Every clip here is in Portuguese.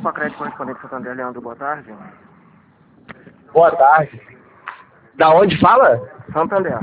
Opa, Crédito Correspondente Santander, Leandro, boa tarde. Boa tarde. Da onde fala? Santander.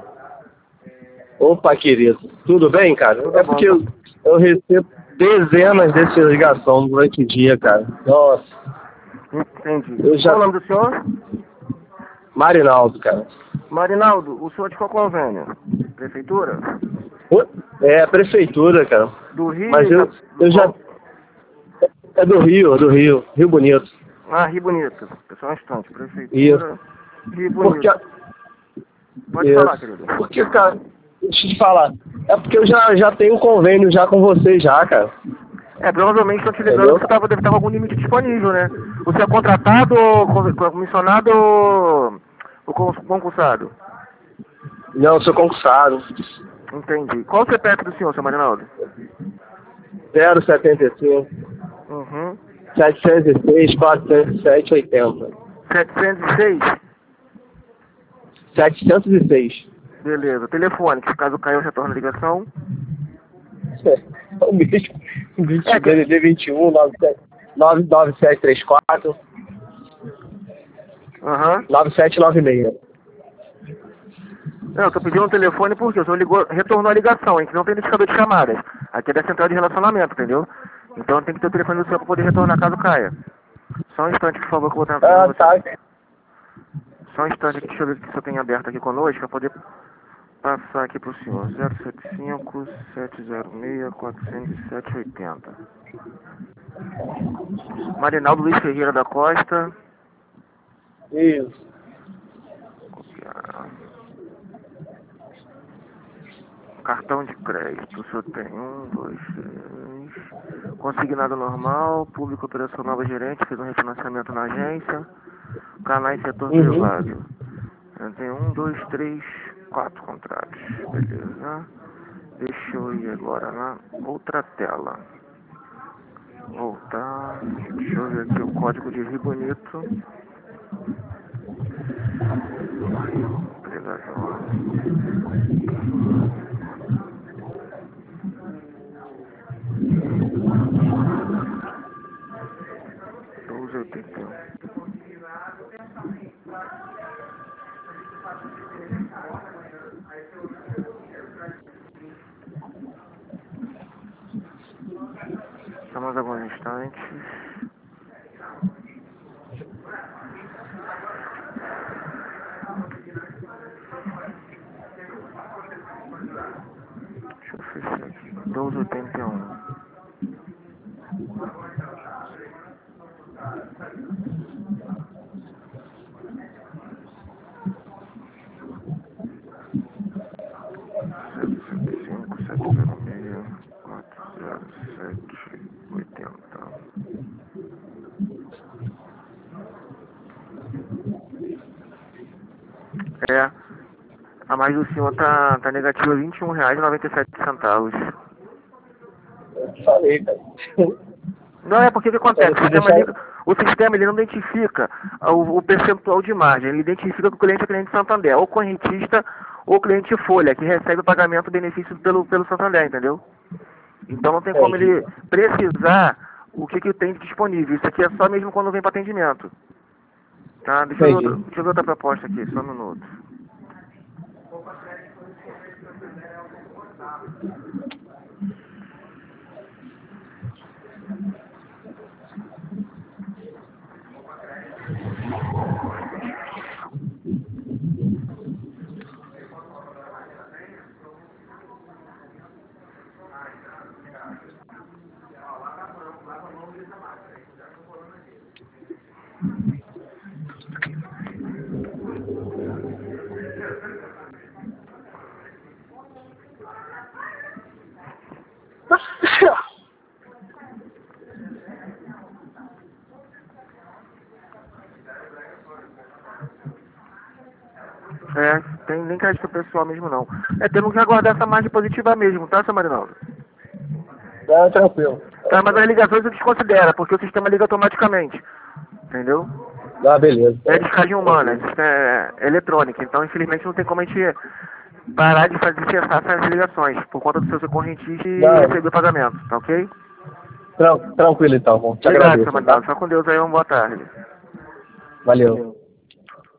Opa, querido. Tudo bem, cara? Tudo É bom, porque tá? eu recebo dezenas dessas ligações durante o dia, cara. Nossa. Entendi. Eu já... Qual o nome do senhor? Marinaldo, cara. Marinaldo, o senhor de qual convênio? Prefeitura? É a prefeitura, cara. Do Mas Rio? eu já... É do Rio. Rio Bonito. Ah, Rio Bonito. Pessoal, um instante. Isso. Prefeitura, Rio Porque... Bonito. Pode falar, querido. Porque, cara... Deixa eu te falar. É porque eu já tenho um convênio já com vocês já, cara. É, provavelmente estão te ligando Entendeu? porque deve estar com algum limite disponível, né? Você é contratado, comissionado ou concursado? Não, eu sou concursado. Entendi. Qual o CPF do senhor, seu Marinaldo? 075 Uhum. 706 407 80. 706? 706. Beleza. Telefone, que caso caia eu retorno a ligação. É o mesmo. É que... DDD 21 99734 Aham. 9796. Não, eu tô pedindo um telefone porque o senhor retornou a ligação, a gente não tem identificador de chamadas. Aqui é da central de relacionamento, entendeu? Então tem que ter o telefone do senhor para poder retornar caso caia. Só um instante, por favor, que eu vou tentar Ah, você. tá. Só um instante aqui, deixa eu ver o que o senhor tem aberto aqui conosco para poder passar aqui pro senhor. 075 706 407 80. Marinaldo Luiz Ferreira da Costa. Isso. Copiar. Cartão de crédito, o senhor tem 1, 2, 3. Consignado normal, público operacional nova gerente, fez um refinanciamento na agência. Canais setor privado. Eu tenho 1, 2, 3, 4 contratos. Beleza. Deixa eu ir agora na outra tela. Voltar. Deixa eu ver aqui o código de Rio Bonito. Obrigado. 1281. Só mais alguns instantes. Deixa eu fechar aqui. 1281. Cinco, 706, 407, 80. É, a mais do cima tá negativa R$ 21,97. Eu te falei, cara. Não, é porque o que acontece? O sistema ele não identifica o percentual de margem, ele identifica que o cliente é cliente Santander, ou correntista ou cliente Folha, que recebe o pagamento benefício pelo Santander, entendeu? Então não tem como ele precisar o que tem disponível. Isso aqui é só mesmo quando vem para atendimento. Tá? Deixa eu ver outra proposta aqui, só um minuto. É, tem nem crédito pessoal mesmo não. É, temos que aguardar essa margem positiva mesmo, tá, seu Marinaldo? Não, tranquilo. Tá, mas as ligações eu desconsidera, porque o sistema liga automaticamente. Entendeu? Ah, beleza. É descagem humana, é eletrônica, então infelizmente não tem como a gente parar de cessar essas ligações, por conta do seu correntista e receber o pagamento, tá ok? Tranquilo então, bom. Te Obrigado, agradeço. seu Mandato. Só com Deus aí, uma boa tarde. Valeu.